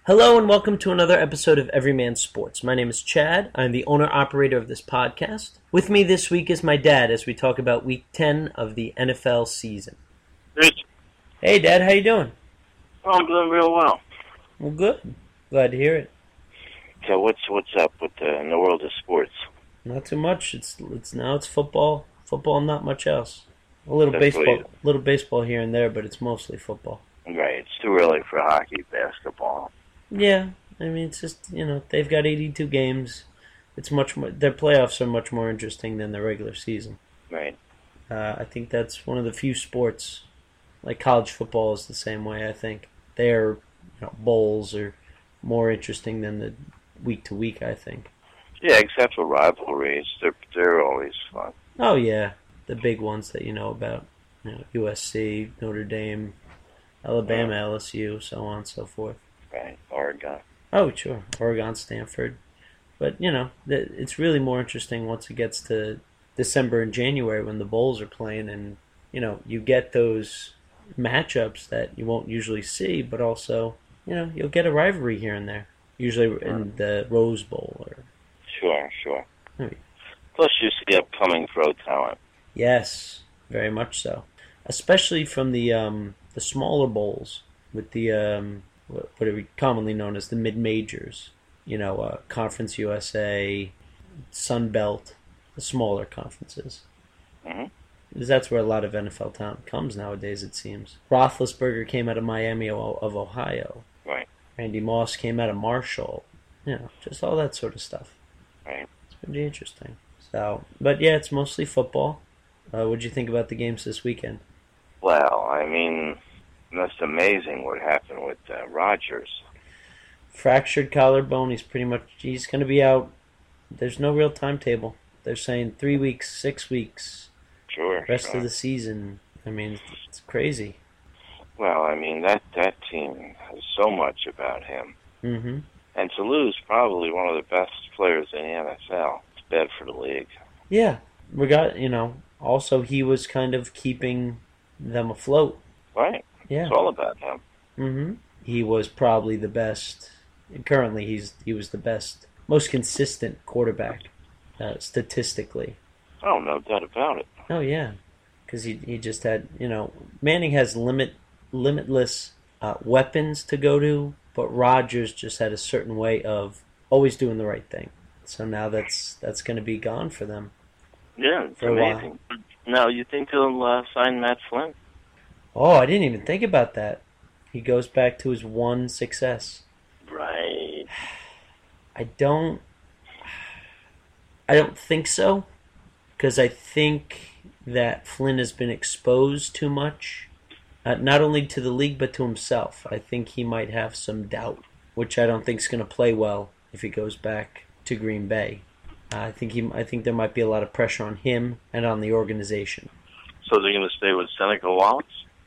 Hello and welcome to another episode of Everyman Sports. My name is Chad. I'm the owner-operator of this podcast. With me this week is my dad as we talk about Week 10 of the NFL season. Rich. Hey, Dad. How you doing? Oh, I'm doing real well. Well, good. Glad to hear it. So what's up with in the world of sports? Not too much. It's football. Football, not much else. A little Definitely. baseball here and there, but it's mostly football. Right. It's too early for hockey, basketball. Yeah, I mean, it's just, they've got 82 games. It's much more, their playoffs are much more interesting than the regular season. Right. I think that's one of the few sports, like college football is the same way, I think. Their bowls are more interesting than the week to week, I think. Yeah, except for rivalries. They're always fun. Oh, yeah, the big ones that you know about. USC, Notre Dame, Alabama, LSU, so on and so forth. Right. Oregon. Oh, sure. Oregon, Stanford. But, it's really more interesting once it gets to December and January when the bowls are playing and, you get those matchups that you won't usually see, but also, you'll get a rivalry here and there, usually in the Rose Bowl. Sure. I mean, Plus you see upcoming pro talent. yes, very much so. Especially from the smaller bowls with the what are commonly known as the mid-majors. Conference USA, Sun Belt, the smaller conferences. Mm-hmm. Because that's where a lot of NFL talent comes nowadays, it seems. Roethlisberger came out of Miami of Ohio. Right. Randy Moss came out of Marshall. Just all that sort of stuff. Right. It's pretty interesting. So, but yeah, it's mostly football. What'd you think about the games this weekend? Well, I mean, that's amazing what happened with Rodgers. Fractured collarbone. He's going to be out. There's no real timetable. They're saying 3 weeks, 6 weeks, Sure. rest of the season. I mean, it's crazy. Well, I mean, that team has so much about him. Mm-hmm. And to lose probably one of the best players in the NFL, it's bad for the league. Yeah. Also he was kind of keeping them afloat. Right. Yeah. It's all about him. Mm-hmm. He was probably the best. Currently, he was the best, most consistent quarterback statistically. Oh, no doubt about it. Oh yeah, because he just had Manning has limitless weapons to go to, but Rodgers just had a certain way of always doing the right thing. So now that's going to be gone for them. Yeah, it's For a while. amazing. Now, you think he'll sign Matt Flynn? Oh, I didn't even think about that. He goes back to his one success. Right. I don't think so, because I think that Flynn has been exposed too much, not only to the league but to himself. I think he might have some doubt, which I don't think is going to play well if he goes back to Green Bay. I think there might be a lot of pressure on him and on the organization. So they're going to stay with Seneca Wallace?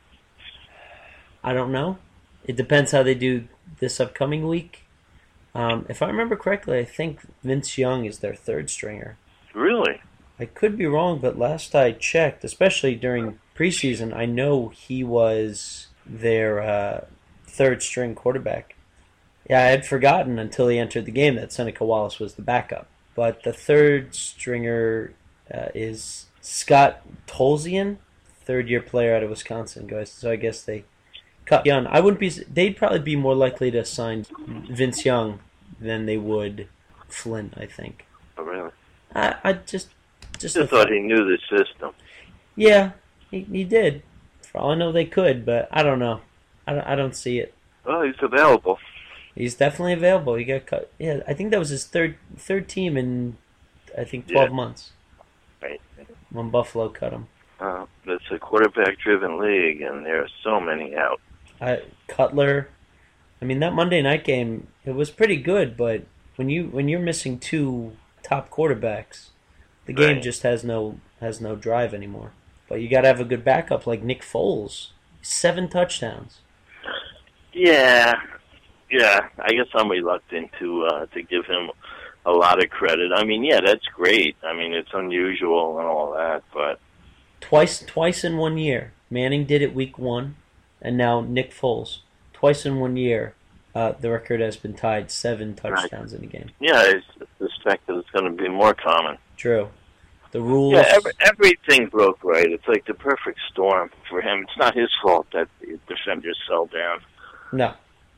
I don't know. It depends how they do this upcoming week. If I remember correctly, I think Vince Young is their third stringer. Really? I could be wrong, but last I checked, especially during preseason, I know he was their third string quarterback. Yeah, I had forgotten until he entered the game that Seneca Wallace was the backup. But the third stringer is Scott Tolzien, third-year player out of Wisconsin, guys. So I guess they cut Young. They'd probably be more likely to sign Vince Young than they would Flynn, I think. Oh, really? I just thought he knew the system. Yeah, he did. For all I know, they could, but I don't know. I don't see it. Well, he's available. He's definitely available. He got cut. Yeah, I think that was his third team in, I think, 12 months. Right. When Buffalo cut him. It's a quarterback-driven league, and there are so many out. Cutler. I mean, that Monday night game, it was pretty good, but when you're missing two top quarterbacks, the game Right. just has no drive anymore. But you got to have a good backup like Nick Foles. 7 touchdowns. Yeah, I guess I'm reluctant to give him a lot of credit. I mean, yeah, that's great. I mean, it's unusual and all that, but Twice in 1 year. Manning did it week 1, and now Nick Foles. Twice in 1 year, The record has been tied 7 Right. touchdowns in a game. Yeah, I suspect that it's going to be more common. True. The Yeah, rules. everything broke right. It's like the perfect storm for him. It's not his fault that the defenders fell down. No.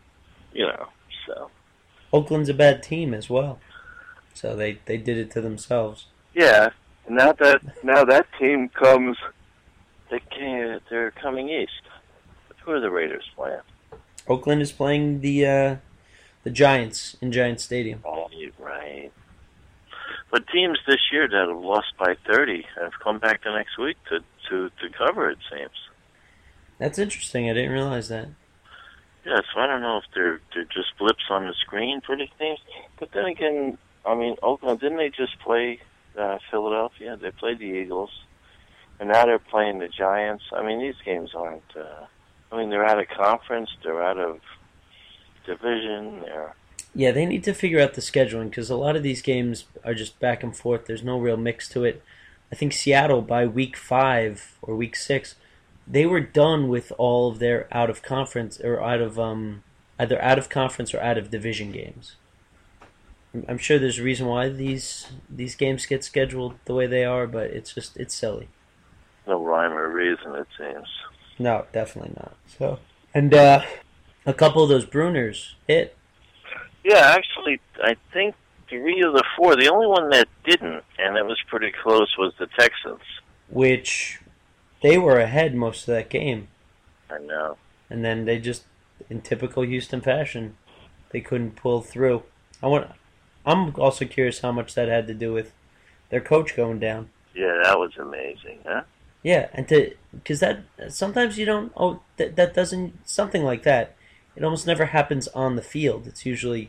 So. Oakland's a bad team as well. So they did it to themselves. Yeah, now that team comes, they're coming east. Who are the Raiders playing? Oakland is playing the Giants in Giant Stadium. Oh, you're right. But teams this year that have lost by 30 have come back the next week to cover, it seems. That's interesting. I didn't realize that. Yeah, so I don't know if they're just blips on the screen for these teams. But then again, I mean, Oakland, didn't they just play Philadelphia? They played the Eagles. And now they're playing the Giants. I mean, these games aren't... they're out of conference. They're out of division. Yeah, they need to figure out the scheduling because a lot of these games are just back and forth. There's no real mix to it. I think Seattle, by week 5 or week 6, they were done with all of their out of conference or either out of conference or out of division games. I'm sure there's a reason why these games get scheduled the way they are, but it's silly. No rhyme or reason, it seems. No, definitely not. So, and a couple of those Bruners hit. Yeah, actually, I think 3 of the 4. The only one that didn't, and it was pretty close, was the Texans. Which they were ahead most of that game. I know. And then they just, in typical Houston fashion, they couldn't pull through. I'm also curious how much that had to do with their coach going down. Yeah, that was amazing, huh? Yeah, and because that sometimes you don't. Oh, that doesn't something like that. It almost never happens on the field. It's usually,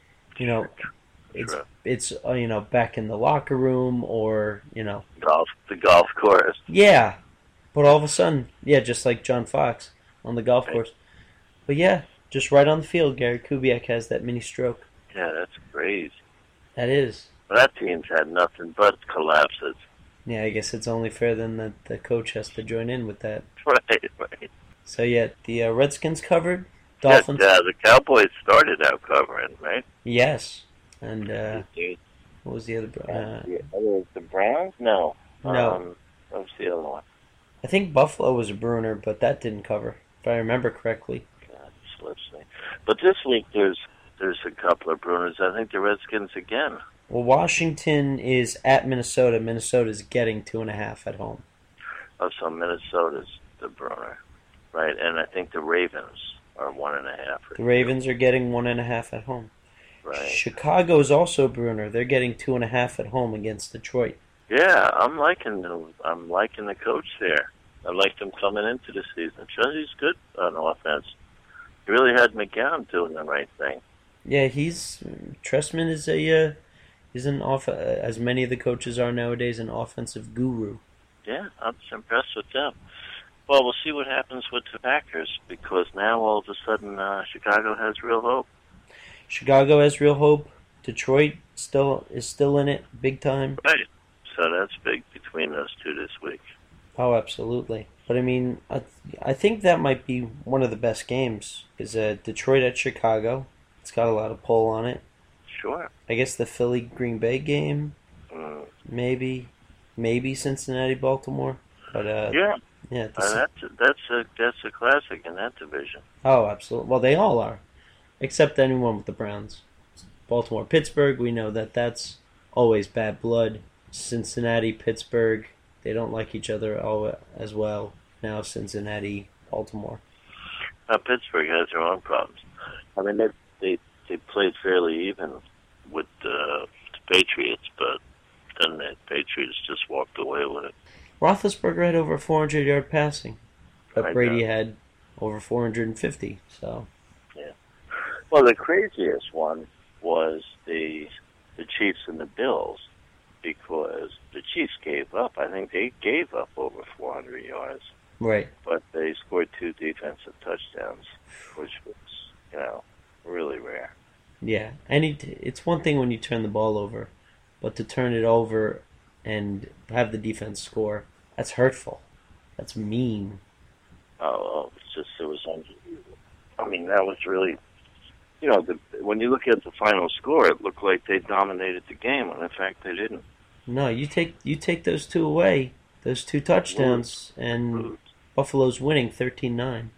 it's back in the locker room or the golf course. Yeah, but all of a sudden, yeah, just like John Fox on the golf course. But yeah, just right on the field, Gary Kubiak has that mini stroke. Yeah, that's crazy. That is. Well, that team's had nothing but collapses. Yeah, I guess it's only fair then that the coach has to join in with that. Right. So yeah, the Redskins covered. Dolphins. Yeah, the Cowboys started out covering, right? Yes. And what was the other? The Browns? No. No. What was the other one? I think Buffalo was a Bruner, but that didn't cover, if I remember correctly. God, it slips me. But this week there's a couple of Bruners. I think the Redskins again. Well, Washington is at Minnesota. Minnesota's getting 2.5 at home. Oh, so Minnesota's the Bruner, right? And I think the Ravens are 1.5. The Ravens are getting 1.5 at home. Right. Chicago is also Bruner. They're getting 2.5 at home against Detroit. Yeah, I'm liking the coach there. I liked him coming into the season. He's good on offense. He really had McGowan doing the right thing. Yeah, Trestman is as many of the coaches are nowadays, an offensive guru. Yeah, I'm just impressed with them. Well, we'll see what happens with the Packers because now all of a sudden Chicago has real hope. Chicago has real hope. Detroit is still in it, big time. Right. So that's big between those two this week. Oh, absolutely. But I mean, I think that might be one of the best games. Is Detroit at Chicago? It's got a lot of pull on it. Sure. I guess the Philly Green Bay game, maybe Cincinnati Baltimore. But yeah. That's a classic in that division. Oh, absolutely. Well, they all are, except anyone with the Browns. Baltimore, Pittsburgh. We know that's always bad blood. Cincinnati, Pittsburgh. They don't like each other as well. Now Cincinnati, Baltimore. Pittsburgh has their own problems. I mean, they played fairly even with the Patriots, but then the Patriots just walked away with it. Roethlisberger had over 400-yard passing, but Brady had over 450. So. Yeah. Well, the craziest one was the Chiefs and the Bills, because the Chiefs gave up. I think they gave up over 400 yards. Right. But they scored 2 defensive touchdowns, which was, really rare. Yeah, and it's one thing when you turn the ball over, but to turn it over and have the defense score, that's hurtful. That's mean. Oh, it was unbelievable. I mean, that was really when you look at the final score, it looked like they dominated the game, when in fact they didn't. No, you take those two away, those two touchdowns, and Buffalo's winning 13-9.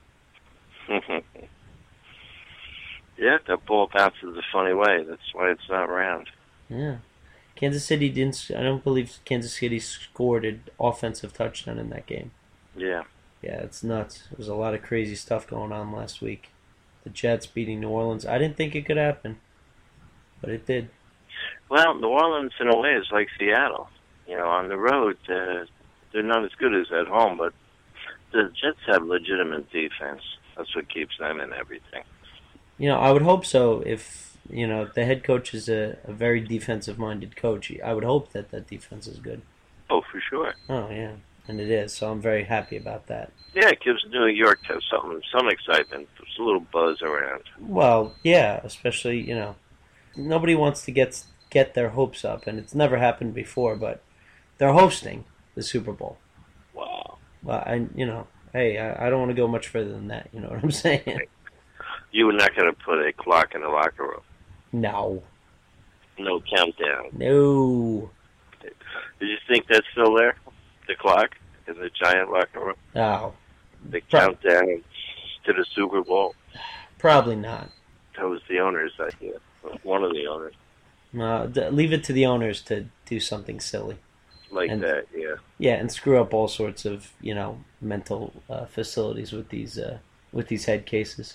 Yeah, that ball bounces a funny way. That's why it's not round. Yeah. Kansas City didn't. I don't believe Kansas City scored an offensive touchdown in that game. Yeah. Yeah, it's nuts. There was a lot of crazy stuff going on last week. The Jets beating New Orleans. I didn't think it could happen, but it did. Well, New Orleans, in a way, is like Seattle. On the road, they're not as good as at home, but the Jets have legitimate defense. That's what keeps them in everything. I would hope so. If the head coach is a very defensive-minded coach, I would hope that defense is good. Oh, for sure. Oh yeah, and it is. So I'm very happy about that. Yeah, it gives New York some excitement. There's a little buzz around. Well, yeah, especially nobody wants to get their hopes up, and it's never happened before. But they're hosting the Super Bowl. Wow. Well, hey, I don't want to go much further than that. You know what I'm saying? You were not going to put a clock in the locker room. No. No countdown. No. Did you think that's still there? The clock in the giant locker room? No. The countdown to the Super Bowl? Probably not. That was the owner's idea. One of the owners. No, leave it to the owners to do something silly. Like that, yeah. Yeah, and screw up all sorts of, mental facilities with these head cases.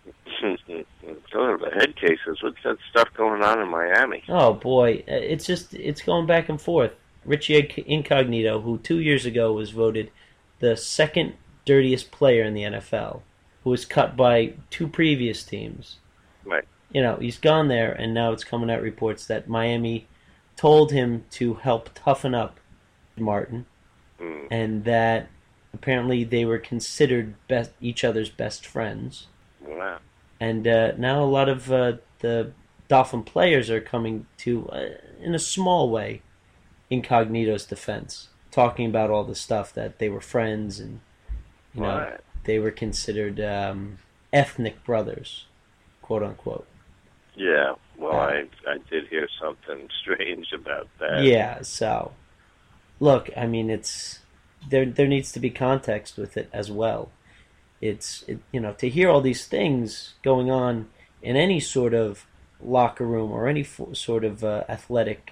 Talking about head cases, what's that stuff going on in Miami? Oh boy, it's going back and forth. Richie Incognito, who 2 years ago was voted the second dirtiest player in the NFL, who was cut by two previous teams. Right. He's gone there, and now it's coming out reports that Miami told him to help toughen up Martin, and that apparently they were considered each other's best friends. Wow. And now a lot of the Dolphin players are coming to, in a small way, Incognito's defense, talking about all the stuff that they were friends and they were considered ethnic brothers, quote unquote. Yeah, well, I did hear something strange about that. Yeah, so look, I mean, it's there needs to be context with it as well. To hear all these things going on in any sort of locker room or any sort of athletic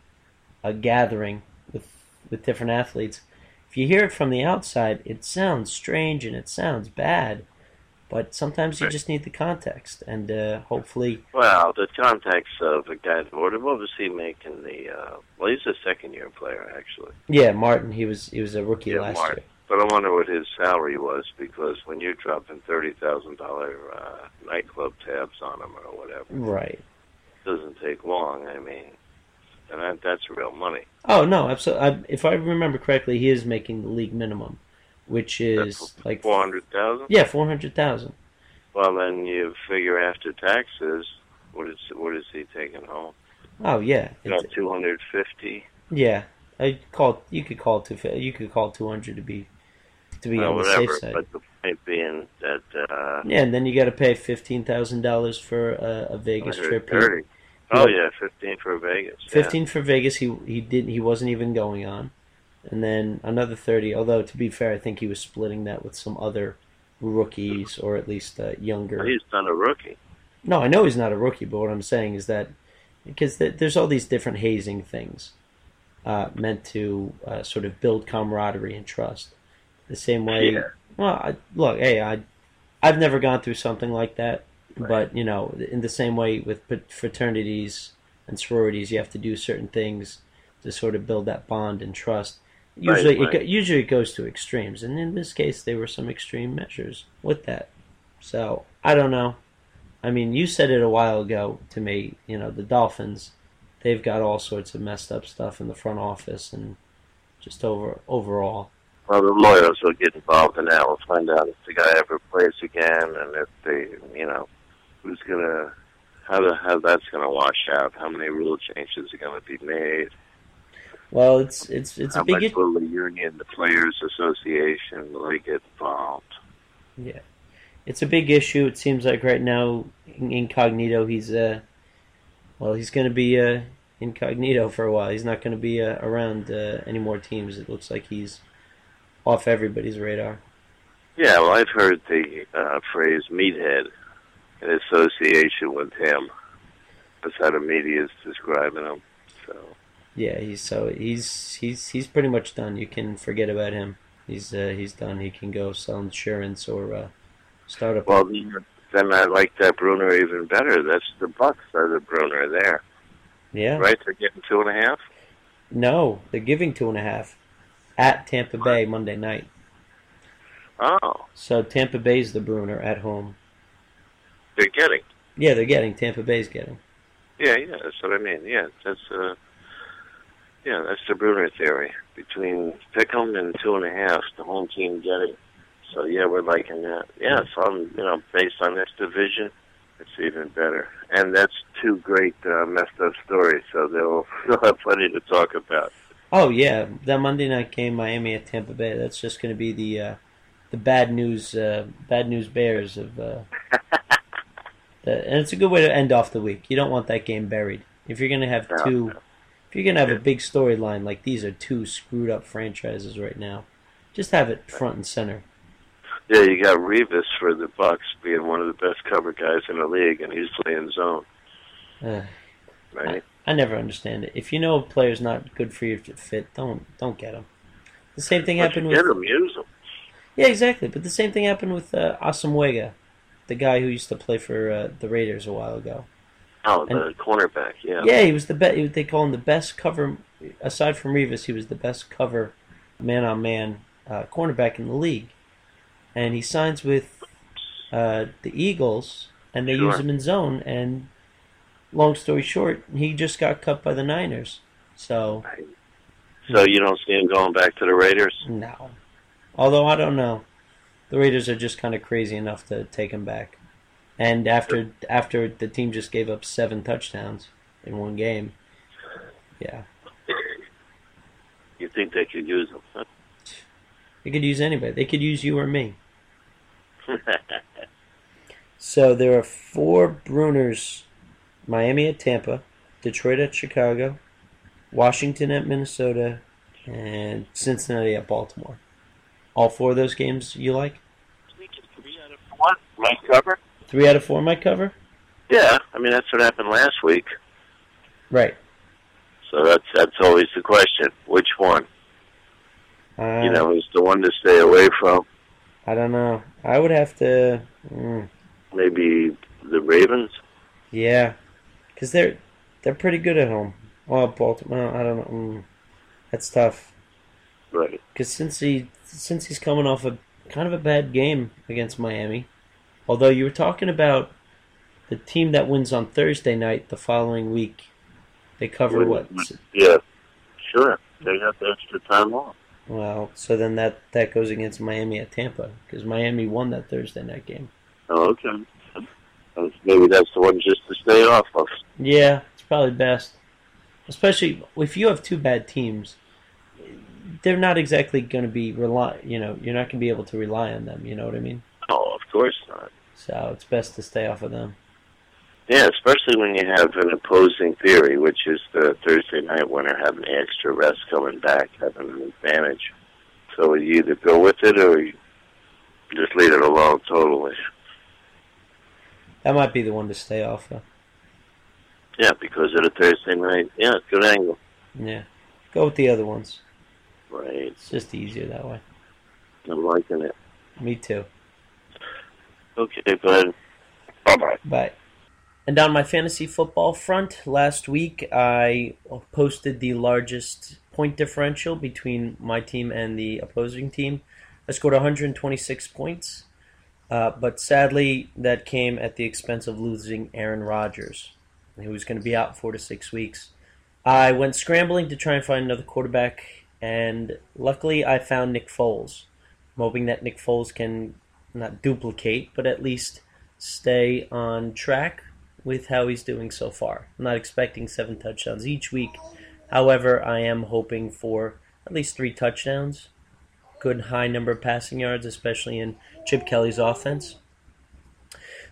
gathering with different athletes, if you hear it from the outside, it sounds strange and it sounds bad, but sometimes you just need the context, and hopefully... Well, the context of a guy, what was he making he's a second-year player, actually. Yeah, Martin, he was a rookie last year. But I wonder what his salary was, because when you're dropping $30,000 nightclub tabs on him or whatever, right, it doesn't take long. I mean, and that's real money. Oh no, absolutely. If I remember correctly, he is making the league minimum, which is that's like $400,000. Yeah, $400,000. Well, then you figure after taxes, what is he taking home? Oh yeah, about $250. Yeah, you could call it 250. You could call it 200 to be on the safe side. But the point being that yeah, and then you got to pay $15,000 for a Vegas trip. 30. Oh yeah, 15 for Vegas. 15 for Vegas. He wasn't even going on, and then another 30. Although to be fair, I think he was splitting that with some other rookies, or at least younger. Well, he's not a rookie. No, I know he's not a rookie, but what I'm saying is that because there's all these different hazing things meant to sort of build camaraderie and trust. The same way. Yeah. Well, look, hey, I've never gone through something like that, right. But in the same way with fraternities and sororities, you have to do certain things to sort of build that bond and trust. Usually, usually it goes to extremes, and in this case, there were some extreme measures with that. So I don't know. I mean, you said it a while ago to me. The Dolphins, they've got all sorts of messed up stuff in the front office and just overall. Well, the lawyers will get involved in that. We'll find out if the guy ever plays again, and if they, who's gonna, how that's gonna wash out. How many rule changes are gonna be made? Well, it's how a big. How much will the union, the Players Association, will they get involved? Yeah, It's a big issue. It seems like right now, incognito. He's he's going to be incognito for a while. He's not going to be around any more teams. It looks like he's off everybody's radar. Yeah, well, I've heard the phrase "meathead" in association with him. That's how the media is describing him. So. Yeah, he's pretty much done. You can forget about him. He's done. He can go sell insurance or start up. Well, then I like that Bruner even better. That's the Bucks are the Bruner there. Yeah. Right? They're getting 2.5? No, they're giving 2.5 at Tampa Bay Monday night. Oh. So Tampa Bay's the Bruner at home. They're getting. Yeah, they're getting. Tampa Bay's getting. Yeah, that's what I mean. Yeah, that's the Bruner theory. Between Pick'em and 2.5, the home team getting. So yeah, we're liking that. Yeah, so based on this division, it's even better. And that's two great messed up stories, so they'll have plenty to talk about. Oh yeah, that Monday night game, Miami at Tampa Bay. That's just going to be the bad news bears of. And it's a good way to end off the week. You don't want that game buried. If you're going to have if you're going to have a big storyline like these are two screwed up franchises right now, just have it front and center. Yeah, you got Revis for the Bucks being one of the best cover guys in the league, and he's playing zone. Right? I never understand it. If you know a player's not good for you to fit, don't get him. The same thing happened with. Get him, use him. Yeah, exactly. But the same thing happened with Asamoah, the guy who used to play for the Raiders a while ago. Oh, the cornerback, yeah. Yeah, he was the best. They call him the best cover. Aside from Revis, he was the best cover man-on-man cornerback in the league. And he signs with the Eagles, and they use him in zone. And long story short, he just got cut by the Niners. So you don't see him going back to the Raiders? No. Although I don't know, the Raiders are just kind of crazy enough to take him back. And after the team just gave up 7 touchdowns in one game, yeah. You think they could use him? Huh? They could use anybody. They could use you or me. So there are 4 Bruners: Miami at Tampa, Detroit at Chicago, Washington at Minnesota, and Cincinnati at Baltimore. All 4 of those games you like? 3 out of 4 might cover. 3 out of 4 might cover? Yeah, I mean that's what happened last week. Right. So that's always the question. Which one? Is the one to stay away from? I don't know. I would have to. Maybe the Ravens. Yeah, because they're pretty good at home. Well, Baltimore. I don't know. That's tough. Right. Because since he's coming off a kind of a bad game against Miami, although you were talking about the team that wins on Thursday night the following week, they cover what? Yeah, sure. They got the extra time off. Well, so then that goes against Miami at Tampa because Miami won that Thursday night game. Oh, okay. Maybe that's the one just to stay off of. Yeah, it's probably best. Especially if you have 2 bad teams, they're not exactly going to be you're not going to be able to rely on them. You know what I mean? Oh, of course not. So it's best to stay off of them. Yeah, especially when you have an opposing theory, which is the Thursday night winner having the extra rest coming back, having an advantage. So you either go with it or you just leave it alone totally. That might be the one to stay off of. Yeah, because of the Thursday night. Yeah, good angle. Yeah. Go with the other ones. Right. It's just easier that way. I'm liking it. Me too. Okay, bud. Bye-bye. Bye. And on my fantasy football front, last week I posted the largest point differential between my team and the opposing team. I scored 126 points, but sadly that came at the expense of losing Aaron Rodgers, who was going to be out 4 to 6 weeks. I went scrambling to try and find another quarterback, and luckily I found Nick Foles. I'm hoping that Nick Foles can not duplicate, but at least stay on track with how he's doing so far. I'm not expecting 7 touchdowns each week. However, I am hoping for at least 3 touchdowns. Good high number of passing yards, especially in Chip Kelly's offense.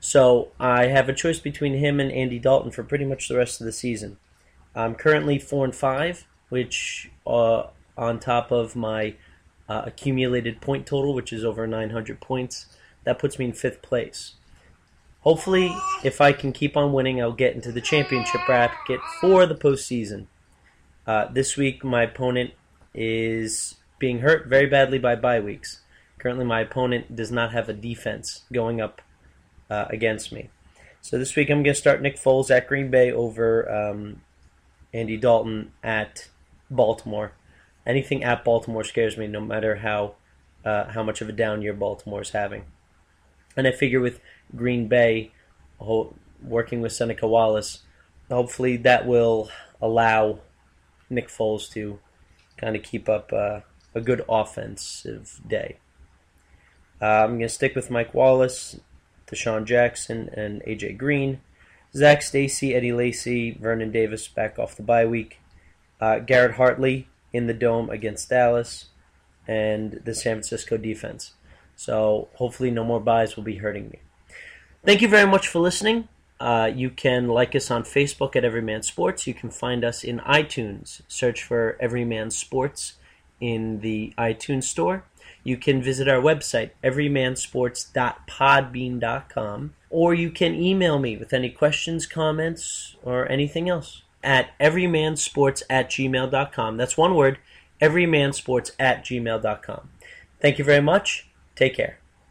So I have a choice between him and Andy Dalton for pretty much the rest of the season. I'm currently 4-5, which on top of my accumulated point total, which is over 900 points, that puts me in 5th place. Hopefully, if I can keep on winning, I'll get into the championship bracket for the postseason. This week, my opponent is being hurt very badly by bye weeks. Currently, my opponent does not have a defense going up against me. So this week, I'm going to start Nick Foles at Green Bay over Andy Dalton at Baltimore. Anything at Baltimore scares me, no matter how much of a down year Baltimore is having. And I figure with Green Bay working with Seneca Wallace, hopefully that will allow Nick Foles to kind of keep up a good offensive day. I'm going to stick with Mike Wallace, Deshaun Jackson, and A.J. Green. Zach Stacy, Eddie Lacy, Vernon Davis back off the bye week. Garrett Hartley in the Dome against Dallas, and the San Francisco defense. So hopefully no more buys will be hurting me. Thank you very much for listening. You can like us on Facebook at Everyman Sports. You can find us in iTunes. Search for Everyman Sports in the iTunes store. You can visit our website, everymansports.podbean.com, or you can email me with any questions, comments, or anything else at everymansports@gmail.com. That's one word, everymansports@gmail.com. Thank you very much. Take care.